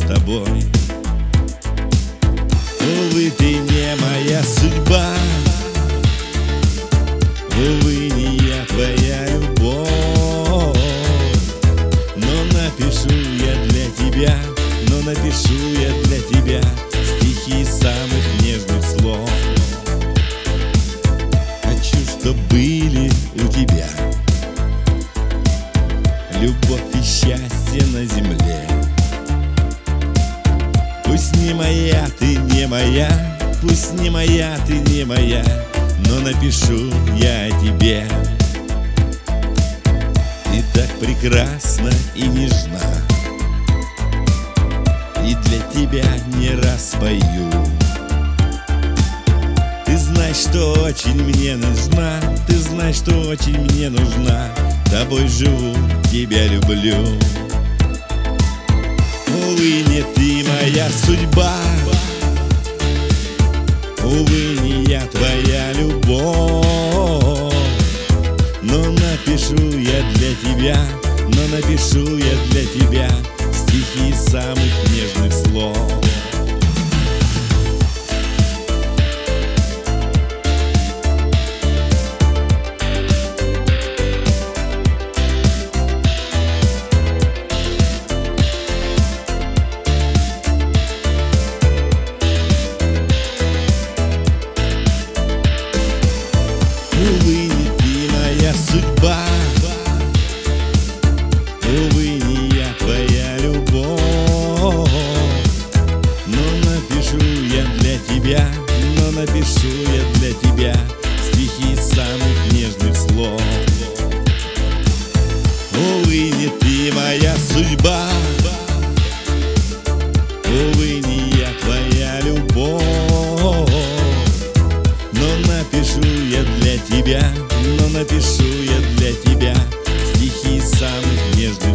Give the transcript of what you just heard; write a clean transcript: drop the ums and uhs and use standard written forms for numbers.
тобой. Увы, ты не моя судьба, увы, не я твоя любовь. Но напишу я для тебя, но напишу я для тебя стихи самых нежных слов. Хочу, чтоб были у тебя любовь и счастье на земле. Пусть не моя, ты не моя, пусть не моя, ты не моя, но напишу я о тебе. Ты так прекрасна и нежна, и для тебя не раз пою. Ты знаешь, что очень мне нужна, ты знаешь, что очень мне нужна. Тобой живу, тебя люблю. Увы, не ты моя судьба, увы, не я твоя любовь. Но напишу я для тебя, но напишу я для тебя стихи самых нежных слов. Увы, не ты моя судьба, увы, не я твоя любовь. Но напишу я для тебя, но напишу я для тебя стихи самых нежных слов. Увы, не ты моя судьба, увы, не я твоя любовь. Но напишу я для тебя, но напишу я для тебя стихи самых нежных